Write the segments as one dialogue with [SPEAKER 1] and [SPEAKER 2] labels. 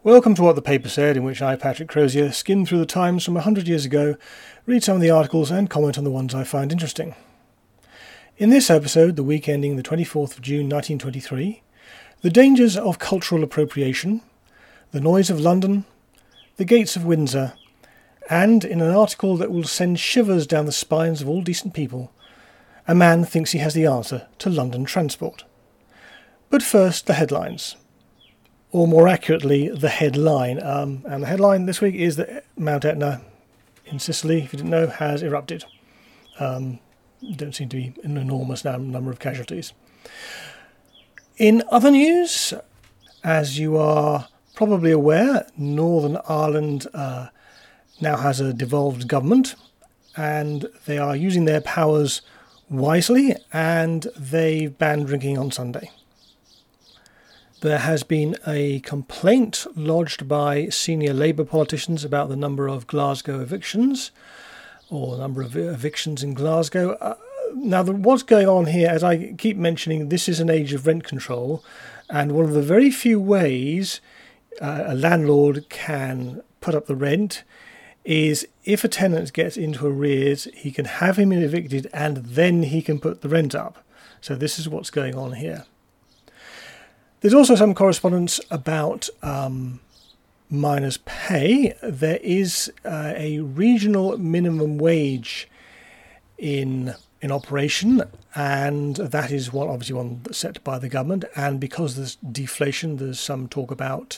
[SPEAKER 1] Welcome to What the Paper Said, in which I, Patrick Crozier, skim through the Times from 100 years ago, read some of the articles and comment on the ones I find interesting. In this episode, the week ending the 24th of June 1923, the dangers of cultural appropriation, the noise of London, the gates of Windsor, and, in an article that will send shivers down the spines of all decent people, a man thinks he has the answer to London transport. But first, the headlines. Or more accurately, the headline. And the headline this week is that Mount Etna in Sicily, if you didn't know, has erupted. Don't seem to be an enormous number of casualties. In other news, as you are probably aware, Northern Ireland now has a devolved government, and they are using their powers wisely, and they've banned drinking on Sunday. There has been a complaint lodged by senior Labour politicians about the number of Glasgow evictions, or the number of evictions in Glasgow. Now, what's going on here, as I keep mentioning, this is an age of rent control, and one of the very few ways a landlord can put up the rent is if a tenant gets into arrears, he can have him evicted and then he can put the rent up. So this is what's going on here. There's also some correspondence about miners' pay. There is a regional minimum wage in operation, and that is obviously one that's set by the government. And because there's deflation, there's some talk about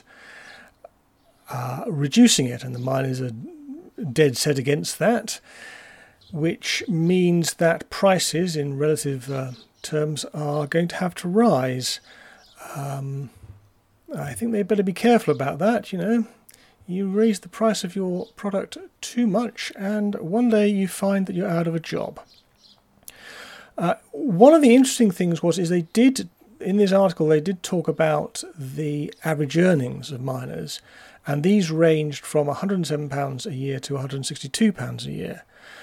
[SPEAKER 1] reducing it, and the miners are dead set against that, which means that prices in relative terms are going to have to rise. I think they better be careful about that. You raise the price of your product too much and one day you find that you're out of a job. One of the interesting things in this article, they did talk about the average earnings of miners, and these ranged from £107 a year to £162 a year.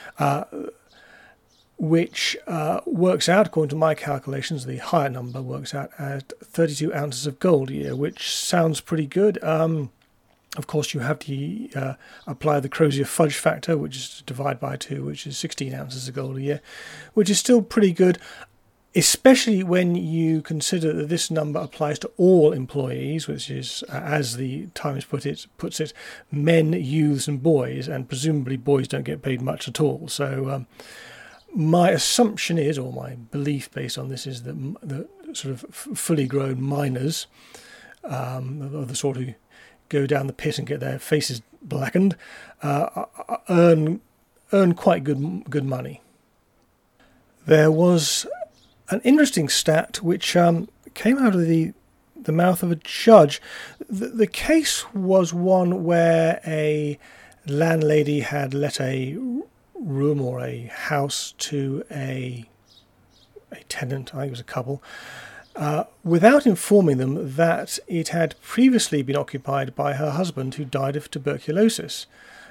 [SPEAKER 1] Which works out, according to my calculations, the higher number works out at 32 ounces of gold a year, which sounds pretty good. Of course, you have to apply the Crozier fudge factor, which is divided by 2, which is 16 ounces of gold a year, which is still pretty good, especially when you consider that this number applies to all employees, which is, as the Times puts it, men, youths and boys, and presumably boys don't get paid much at all. So my assumption is, or my belief based on this, is that the sort of fully grown miners, or the sort who go down the pit and get their faces blackened, earn quite good money. There was an interesting stat which came out of the mouth of a judge. The case was one where a landlady had let a room or a house to a tenant, I think it was a couple, without informing them that it had previously been occupied by her husband, who died of tuberculosis.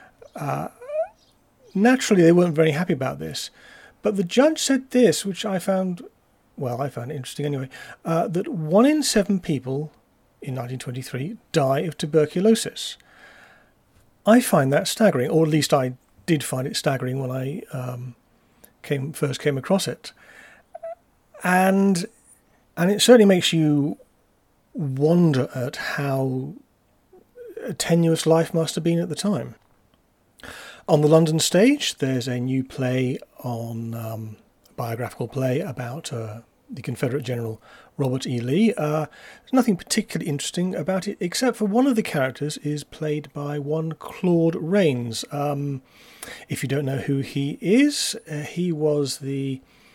[SPEAKER 1] Naturally, they weren't very happy about this, but the judge said this, which I found it interesting anyway, that 1 in 7 people in 1923 die of tuberculosis. I find that staggering, or at least I did find it staggering when I first came across it, and it certainly makes you wonder at how tenuous life must have been at the time. On the London stage, there's a new play biographical play about the Confederate General Robert E. Lee. There's nothing particularly interesting about it, except for one of the characters is played by one Claude Rains. If you don't know who he is, he was the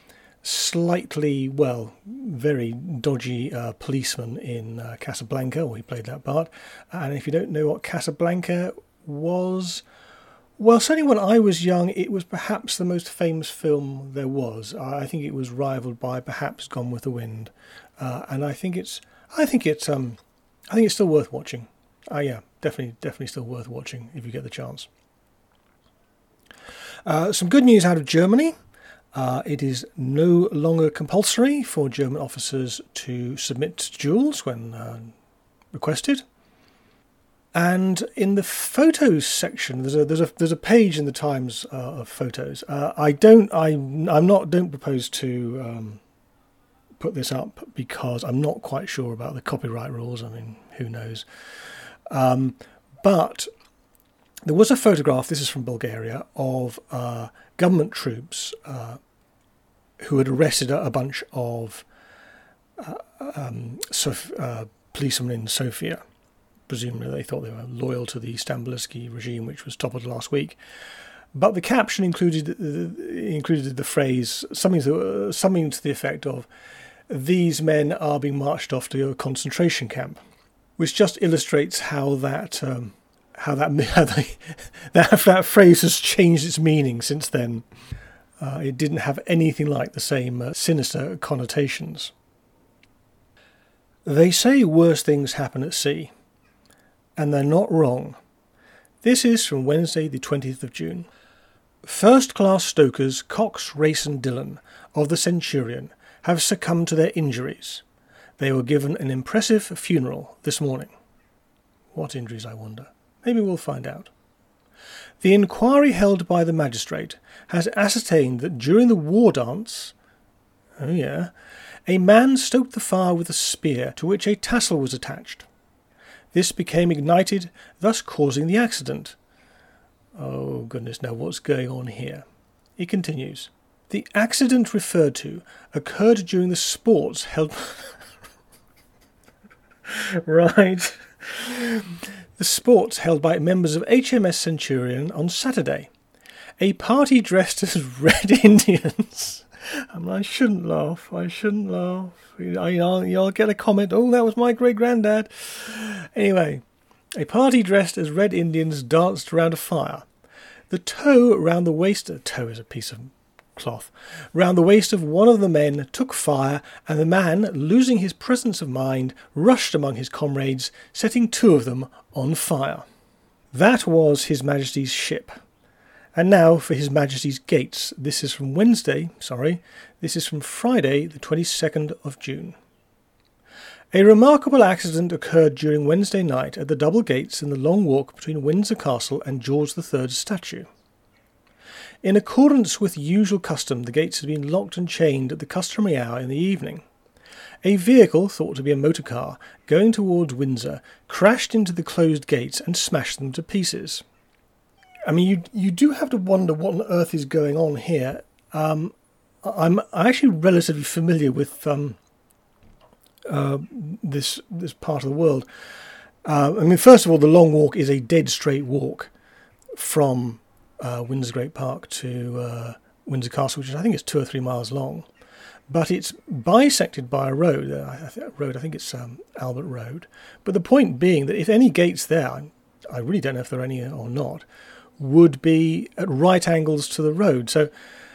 [SPEAKER 1] very dodgy policeman in Casablanca, or he played that part. And if you don't know what Casablanca was, well, certainly when I was young, it was perhaps the most famous film there was. I think it was rivaled by perhaps Gone with the Wind, and I think it's still worth watching. Yeah, definitely still worth watching if you get the chance. Some good news out of Germany. It is no longer compulsory for German officers to submit to duels when requested. And in the photos section, there's a page in the Times of photos. I don't propose to put this up because I'm not quite sure about the copyright rules. I mean, who knows? But there was a photograph. This is from Bulgaria of government troops who had arrested a bunch of policemen in Sofia. Presumably they thought they were loyal to the Stamboliski regime, which was toppled last week. But the caption included the phrase, something to the effect of, "These men are being marched off to a concentration camp," which just illustrates how that phrase has changed its meaning since then. It didn't have anything like the same sinister connotations. They say worse things happen at sea. And they're not wrong. This is from Wednesday the 20th of June. First-class stokers Cox, Race and Dillon of the Centurion have succumbed to their injuries. They were given an impressive funeral this morning. What injuries, I wonder? Maybe we'll find out. The inquiry held by the magistrate has ascertained that during the war dance, a man stoked the fire with a spear to which a tassel was attached. This became ignited, thus causing the accident. Oh, goodness, now what's going on here? He continues. The accident referred to occurred during the sports held... Right. The sports held by members of HMS Centurion on Saturday. A party dressed as Red Indians... I shouldn't laugh. You'll get a comment, "Oh, that was my great-granddad." Anyway, a party dressed as Red Indians danced around a fire. The tow round the waist... A tow is a piece of cloth. Round the waist of one of the men took fire, and the man, losing his presence of mind, rushed among his comrades, setting two of them on fire. That was His Majesty's ship. And now for His Majesty's gates. This is from Friday, the 22nd of June. A remarkable accident occurred during Wednesday night at the double gates in the long walk between Windsor Castle and George III's statue. In accordance with usual custom, the gates had been locked and chained at the customary hour in the evening. A vehicle, thought to be a motor car, going towards Windsor, crashed into the closed gates and smashed them to pieces. I mean, you do have to wonder what on earth is going on here. I'm actually relatively familiar with this part of the world. First of all, the Long Walk is a dead straight walk from Windsor Great Park to Windsor Castle, which I think is 2 or 3 miles long. But it's bisected by a road. I think it's Albert Road. But the point being that if any gates there, I really don't know if there are any or not, would be at right angles to the road. So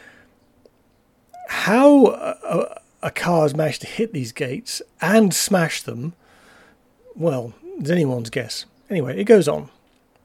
[SPEAKER 1] how a car has managed to hit these gates and smash them, well, it's anyone's guess. Anyway, it goes on.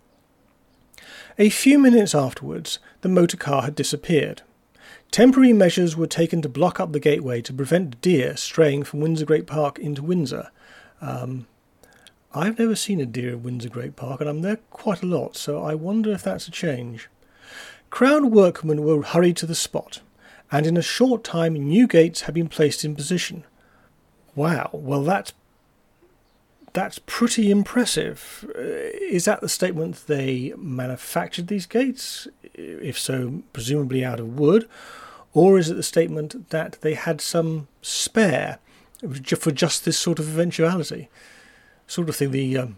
[SPEAKER 1] A few minutes afterwards, the motor car had disappeared. Temporary measures were taken to block up the gateway to prevent deer straying from Windsor Great Park into Windsor. I've never seen a deer at Windsor Great Park, and I'm there quite a lot, so I wonder if that's a change. Crown workmen were hurried to the spot, and in a short time new gates had been placed in position. Wow, well that's pretty impressive. Is that the statement they manufactured these gates? If so, presumably out of wood. Or is it the statement that they had some spare for just this sort of eventuality? Sort of thing the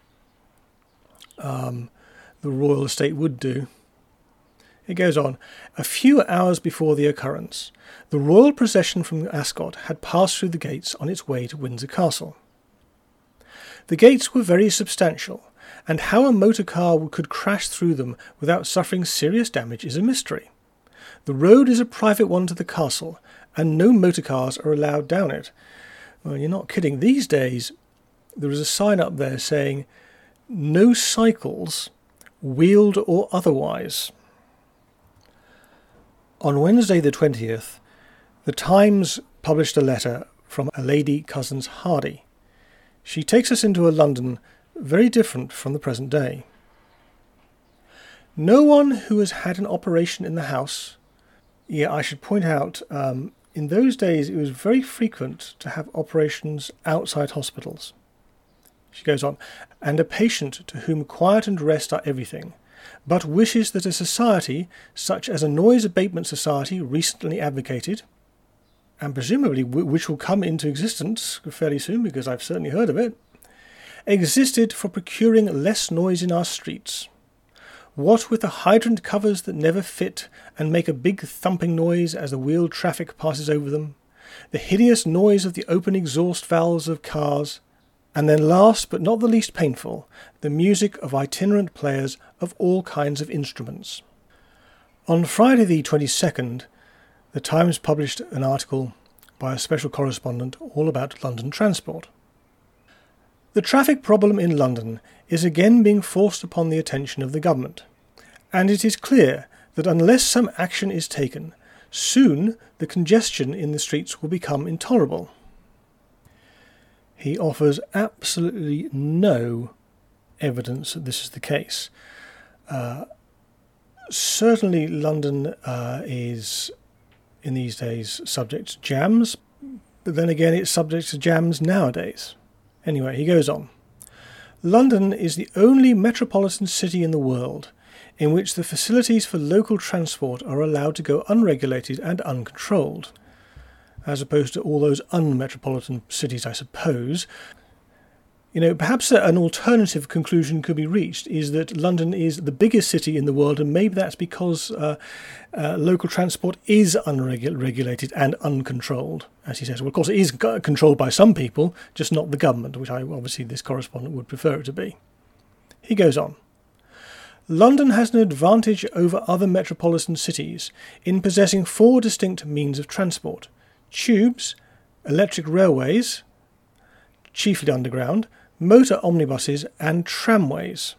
[SPEAKER 1] royal estate would do. It goes on. A few hours before the occurrence, the royal procession from Ascot had passed through the gates on its way to Windsor Castle. The gates were very substantial, and how a motor car could crash through them without suffering serious damage is a mystery. The road is a private one to the castle, and no motor cars are allowed down it. Well, you're not kidding. These days, there is a sign up there saying, "No cycles, wheeled or otherwise." On Wednesday the 20th, the Times published a letter from a Lady Cousins Hardy. She takes us into a London very different from the present day. No one who has had an operation in the house. Yeah, I should point out, in those days it was very frequent to have operations outside hospitals. She goes on, and a patient to whom quiet and rest are everything, but wishes that a society, such as a noise abatement society recently advocated, and presumably which will come into existence fairly soon because I've certainly heard of it, existed for procuring less noise in our streets. What with the hydrant covers that never fit and make a big thumping noise as the wheeled traffic passes over them, the hideous noise of the open exhaust valves of cars, and then last but not the least painful, the music of itinerant players of all kinds of instruments. On Friday the 22nd, the Times published an article by a special correspondent all about London transport. The traffic problem in London is again being forced upon the attention of the government, and it is clear that unless some action is taken, soon the congestion in the streets will become intolerable. He offers absolutely no evidence that this is the case. Certainly London is in these days subject to jams, but then again it's subject to jams nowadays. Anyway, he goes on. London is the only metropolitan city in the world in which the facilities for local transport are allowed to go unregulated and uncontrolled, as opposed to all those unmetropolitan cities, I suppose. Perhaps an alternative conclusion could be reached, is that London is the biggest city in the world, and maybe that's because local transport is unregulated and uncontrolled, as he says. Well, of course, it is controlled by some people, just not the government, which obviously this correspondent would prefer it to be. He goes on. London has an advantage over other metropolitan cities in possessing 4 distinct means of transport: tubes, electric railways, chiefly underground, motor omnibuses and tramways.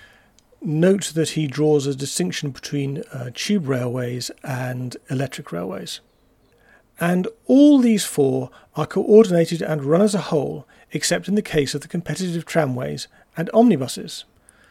[SPEAKER 1] Note that he draws a distinction between tube railways and electric railways. And all these 4 are coordinated and run as a whole, except in the case of the competitive tramways and omnibuses.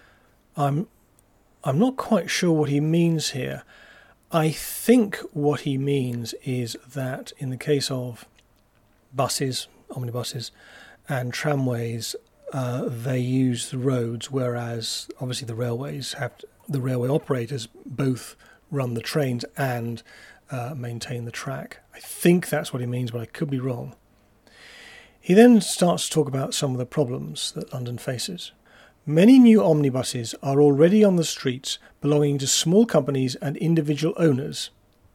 [SPEAKER 1] I'm not quite sure what he means here. I think what he means is that in the case of buses, omnibuses, and tramways, they use the roads, whereas obviously the railway operators both run the trains and maintain the track. I think that's what he means, but I could be wrong. He then starts to talk about some of the problems that London faces. Many new omnibuses are already on the streets belonging to small companies and individual owners.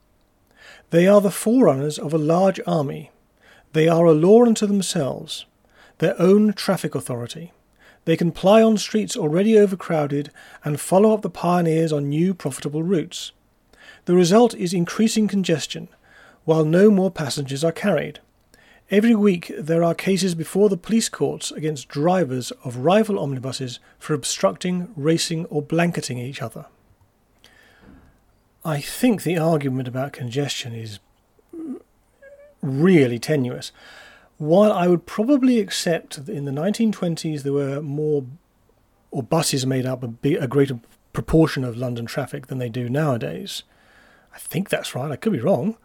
[SPEAKER 1] They are the forerunners of a large army. They are a law unto themselves, their own traffic authority. They can ply on streets already overcrowded and follow up the pioneers on new profitable routes. The result is increasing congestion, while no more passengers are carried. Every week there are cases before the police courts against drivers of rival omnibuses for obstructing, racing or blanketing each other. I think the argument about congestion is really tenuous. While I would probably accept that in the 1920s there were buses made up a greater proportion of London traffic than they do nowadays. I think that's right. I could be wrong.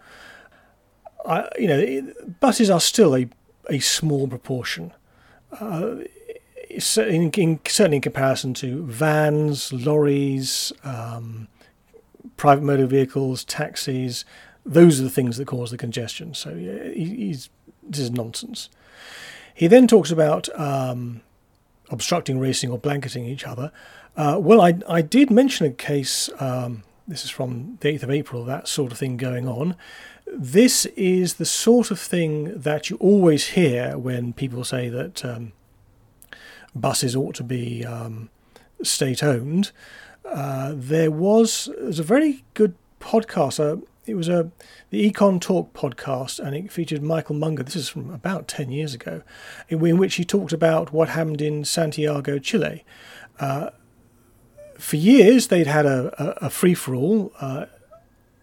[SPEAKER 1] Buses are still a small proportion, certainly in comparison to vans, lorries, private motor vehicles, taxis. Those are the things that cause the congestion. So this is nonsense. He then talks about obstructing, racing or blanketing each other. I did mention a case, this is from the 8th of April, that sort of thing going on. This is the sort of thing that you always hear when people say that buses ought to be state-owned. There was a very good podcast. It was the Econ Talk podcast, and it featured Michael Munger. This is from about 10 years ago, in which he talked about what happened in Santiago, Chile. For years, they'd had a free-for-all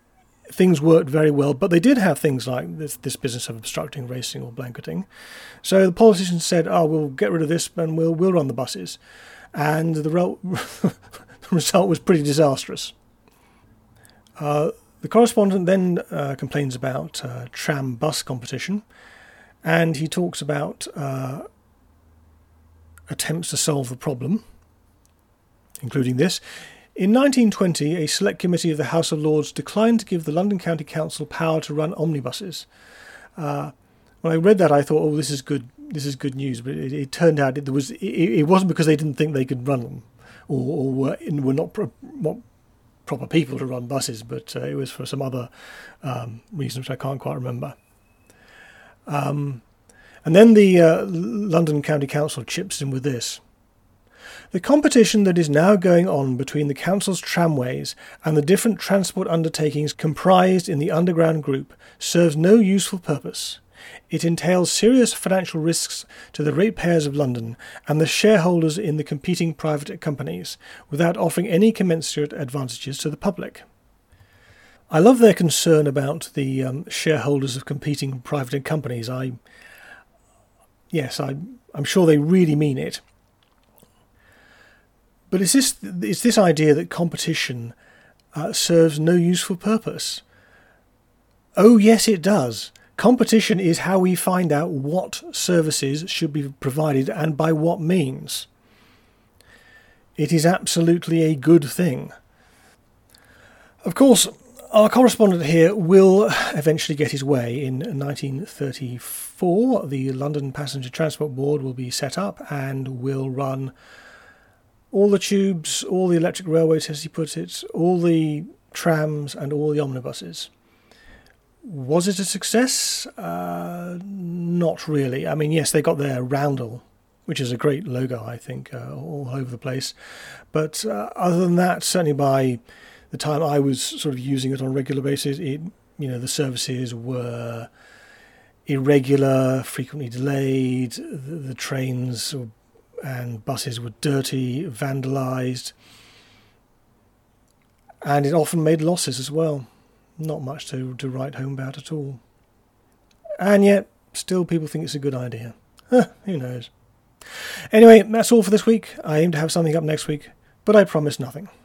[SPEAKER 1] things worked very well, but they did have things like this business of obstructing racing or blanketing. So the politicians said, we'll get rid of this and we'll run the buses. And the result was pretty disastrous. The correspondent then complains about tram bus competition, and he talks about attempts to solve the problem, including this. In 1920, a select committee of the House of Lords declined to give the London County Council power to run omnibuses. When I read that, I thought, this is good. This is good news. But it turned out it wasn't because they didn't think they could run them, or were not proper people to run buses, but it was for some other reason which I can't quite remember. And then the London County Council chips in with this. The competition that is now going on between the council's tramways and the different transport undertakings comprised in the underground group serves no useful purpose. It entails serious financial risks to the ratepayers of London and the shareholders in the competing private companies, without offering any commensurate advantages to the public. I love their concern about the shareholders of competing private companies. I'm sure they really mean it. But it's this idea that competition serves no useful purpose. Oh, yes, it does. Competition is how we find out what services should be provided and by what means. It is absolutely a good thing. Of course, our correspondent here will eventually get his way. In 1934, the London Passenger Transport Board will be set up and will run all the tubes, all the electric railways, as he puts it, all the trams and all the omnibuses. Was it a success? Not really. I mean, yes, they got their roundel, which is a great logo, I think, all over the place. But other than that, certainly by the time I was sort of using it on a regular basis, the services were irregular, frequently delayed. The trains and buses were dirty, vandalised, and it often made losses as well. Not much to write home about at all. And yet, still people think it's a good idea. Who knows? Anyway, that's all for this week. I aim to have something up next week, but I promise nothing.